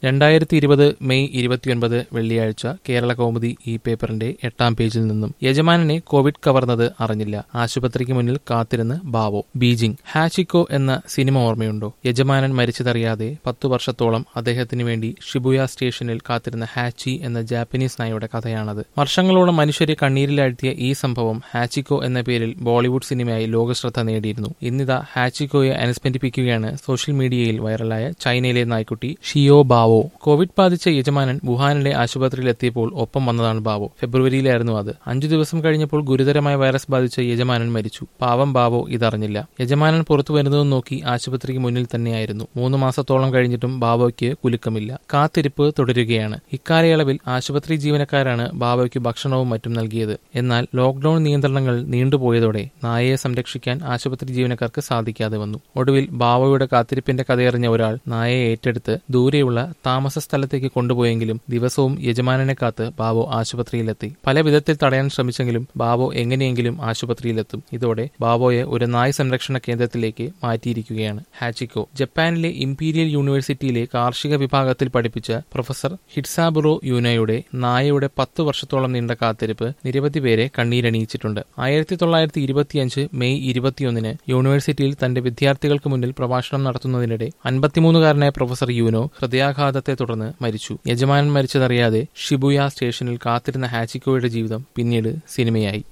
2020 May 29 വെള്ളിയാഴ്ച കേരള കൗമുദി ഈ പേപ്പറിന്റെ 8-ാം പേജിൽ നിന്നും യജമാനനെ കോവിഡ് കവർന്നത് അറിഞ്ഞില്ല. ആശുപത്രിക്ക് മുന്നിൽ കാത്തിരുന്ന് ബാവോ. ബീജിംഗ്. ഹാച്ചിക്കോ എന്ന സിനിമ ഓർമ്മയുണ്ടോ? യജമാനൻ മരിച്ചതറിയാതെ 10 വർഷത്തോളം അദ്ദേഹത്തിനു വേണ്ടി ഷിബുയ സ്റ്റേഷനിൽ കാത്തിരുന്ന ഹാച്ചി എന്ന ജാപ്പനീസ് നായയുടെ കഥയാണത്. വർഷങ്ങളോളം മനുഷ്യരെ കണ്ണീരിലാഴ്ത്തിയ ഈ സംഭവം ഹാച്ചിക്കോ എന്ന പേരിൽ ബോളിവുഡ് സിനിമയായി ലോകശ്രദ്ധ നേടിയിരുന്നു. ഇന്നിതാ ഹാച്ചിക്കോയെ അനുസ്മരിപ്പിക്കുകയാണ് സോഷ്യൽ മീഡിയയിൽ വൈറലായ ചൈനയിലെ നായ്ക്കുട്ടി ഷിയോ ബാവോ. കോവിഡ് ബാധിച്ച യജമാനൻ വുഹാനിലെ ആശുപത്രിയിലെത്തിയപ്പോൾ ഒപ്പം വന്നതാണ് ബാവോ. ഫെബ്രുവരിയിലായിരുന്നു അത്. 5 ദിവസം കഴിഞ്ഞപ്പോൾ ഗുരുതരമായ വൈറസ് ബാധിച്ച യജമാനൻ മരിച്ചു. പാവം ബാവോ ഇതറിഞ്ഞില്ല. യജമാനൻ പുറത്തു വരുന്നതും നോക്കി ആശുപത്രിക്ക് മുന്നിൽ തന്നെയായിരുന്നു. 3 മാസത്തോളം കഴിഞ്ഞിട്ടും ബാവോയ്ക്ക് കുലുക്കമില്ല. കാത്തിരിപ്പ് തുടരുകയാണ്. ഇക്കാലയളവിൽ ആശുപത്രി ജീവനക്കാരാണ് ബാവോയ്ക്ക് ഭക്ഷണവും മറ്റും നൽകിയത്. എന്നാൽ ലോക്ഡൌൺ നിയന്ത്രണങ്ങൾ നീണ്ടുപോയതോടെ നായയെ സംരക്ഷിക്കാൻ ആശുപത്രി ജീവനക്കാർക്ക് സാധിക്കാതെ വന്നു. ഒടുവിൽ ബാവോയുടെ കാത്തിരിപ്പിന്റെ കഥയറിഞ്ഞ ഒരാൾ നായയെ ഏറ്റെടുത്ത് ദൂരെയുള്ള താമസ സ്ഥലത്തേക്ക് കൊണ്ടുപോയെങ്കിലും ദിവസവും യജമാനനെ കാത്ത് ബാവോ ആശുപത്രിയിലെത്തി. പല വിധത്തിൽ തടയാൻ ശ്രമിച്ചെങ്കിലും ബാവോ എങ്ങനെയെങ്കിലും ആശുപത്രിയിലെത്തും. ഇതോടെ ബാവോയെ ഒരു നായ് സംരക്ഷണ കേന്ദ്രത്തിലേക്ക് മാറ്റിയിരിക്കുകയാണ് ഹാച്ചിക്കോ. ജപ്പാനിലെ ഇംപീരിയൽ യൂണിവേഴ്സിറ്റിയിലെ കാർഷിക വിഭാഗത്തിൽ പഠിപ്പിച്ച പ്രൊഫസർ ഹിഡ്സാബുറോ യൂനോയുടെ നായയുടെ 10 വർഷത്തോളം നീണ്ട കാത്തിരിപ്പ് നിരവധി പേരെ കണ്ണീരണിയിച്ചിട്ടുണ്ട്. 1925 മെയ് 21 യൂണിവേഴ്സിറ്റിയിൽ തന്റെ വിദ്യാർത്ഥികൾക്ക് മുന്നിൽ പ്രഭാഷണം നടത്തുന്നതിനിടെ 53-കാരനായ പ്രൊഫസർ യൂനോ ഹൃദയാഘാതത്തെ തുടർന്ന് മരിച്ചു. യജമാനൻ മരിച്ചതറിയാതെ ഷിബുയ സ്റ്റേഷനിൽ കാത്തിരുന്ന ഹാച്ചിക്കോയുടെ ജീവിതം പിന്നീട് സിനിമയായി.